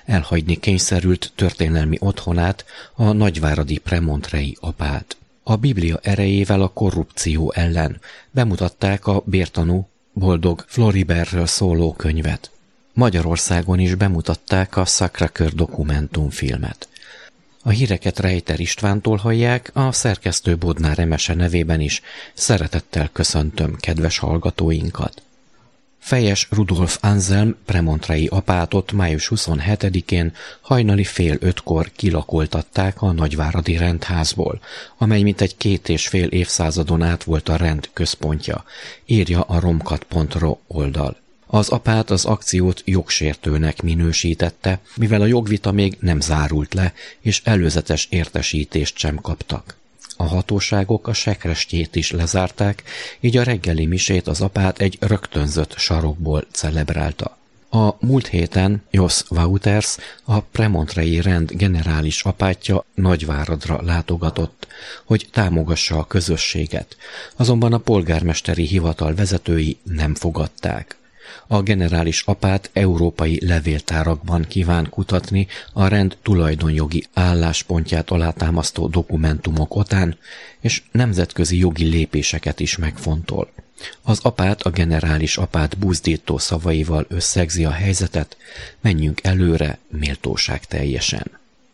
elhagyni kényszerült történelmi otthonát, a nagyváradi premontrei apát. A Biblia erejével a korrupció ellen bemutatták a bértanú boldog Floribertről szóló könyvet. Magyarországon is bemutatták a Sacré-Cœur dokumentumfilmet. A híreket Rejter Istvántól hallják, a szerkesztő Bodnár Emese nevében is szeretettel köszöntöm kedves hallgatóinkat. Fejes Rudolf Anselm premontrei apátot május 27-én hajnali 4:30-kor kilakoltatták a nagyváradi rendházból, amely mintegy 2,5 évszázadon át volt a rend központja, írja a romkat.ro oldal. Az apát az akciót jogsértőnek minősítette, mivel a jogvita még nem zárult le, és előzetes értesítést sem kaptak. A hatóságok a sekrestjét is lezárták, így a reggeli misét az apát egy rögtönzött sarokból celebrálta. A múlt héten Jos Wouters, a premontrei rend generális apátja Nagyváradra látogatott, hogy támogassa a közösséget, azonban a polgármesteri hivatal vezetői nem fogadták. A generális apát európai levéltárakban kíván kutatni a rend tulajdonjogi álláspontját alátámasztó dokumentumok után, és nemzetközi jogi lépéseket is megfontol. Az apát a generális apát buzdító szavaival összegzi a helyzetet, menjünk előre méltóság teljesen.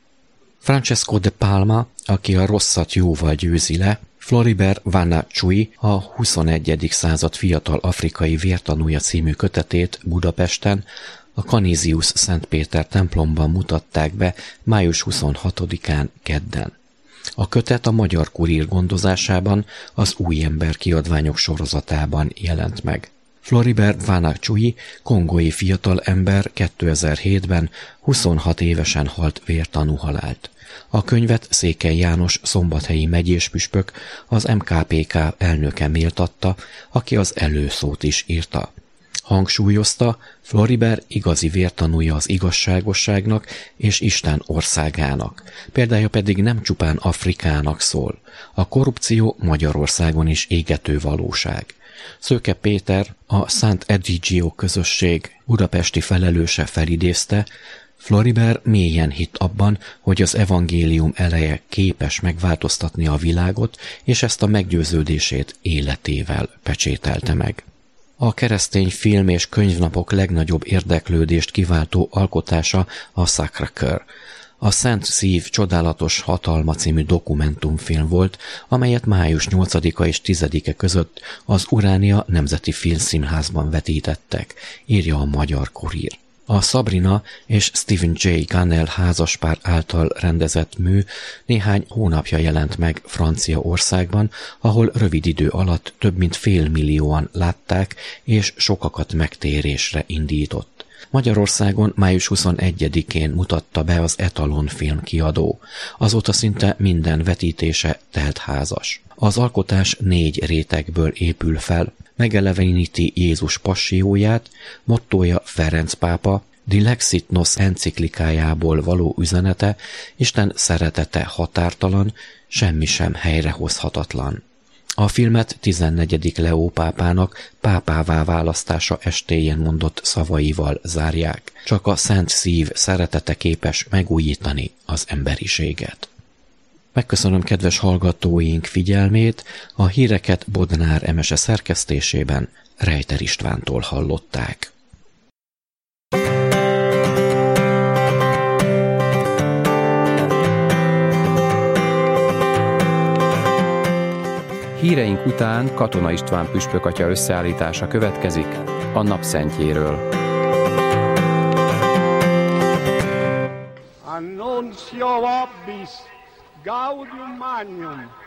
Francesco de Palma, aki a rosszat jóval győzi le, Floribert Vanna Chui, a 21. század fiatal afrikai vértanúja című kötetét Budapesten, a Canisius Szent Péter templomban mutatták be május 26-án kedden. A kötet a Magyar Kurír gondozásában az Új Ember kiadványok sorozatában jelent meg. Floribert Vanna Chui, kongói fiatalember 2007-ben 26 évesen halt vértanú halált. A könyvet Székely János szombathelyi megyéspüspök, az MKPK elnöke méltatta, aki az előszót is írta. Hangsúlyozta, Floribert igazi vértanúja az igazságosságnak és Isten országának, példája pedig nem csupán Afrikának szól. A korrupció Magyarországon is égető valóság. Szőke Péter, a Szent Egidio közösség budapesti felelőse felidézte, Floribert mélyen hitt abban, hogy az evangélium eleje képes megváltoztatni a világot, és ezt a meggyőződését életével pecsételte meg. A keresztény film és könyvnapok legnagyobb érdeklődést kiváltó alkotása a Sacré-Cœur. A Szent Szív csodálatos hatalma című dokumentumfilm volt, amelyet május 8-a és 10-e között az Uránia Nemzeti Filmszínházban vetítettek, írja a Magyar Kurír. A Sabrina és Stephen J. Gunnell házaspár által rendezett mű néhány hónapja jelent meg Franciaországban, ahol rövid idő alatt több mint 500 000-an látták, és sokakat megtérésre indított. Magyarországon május 21-én mutatta be az Etalon filmkiadó. Azóta szinte minden vetítése teltházas. Az alkotás 4 rétegből épül fel, megeleveníti Jézus passióját, mottója Ferenc pápa, Dilexit Nos enciklikájából való üzenete, Isten szeretete határtalan, semmi sem helyrehozhatatlan. A filmet 14. Leó pápának pápává választása estéjén mondott szavaival zárják. Csak a Szent Szív szeretete képes megújítani az emberiséget. Megköszönöm kedves hallgatóink figyelmét, a híreket Bodnár Emese szerkesztésében Rejter Istvántól hallották. Híreink után Katona István püspökatya összeállítása következik a napszentjéről. Annuncio vobis Gaudium Magnum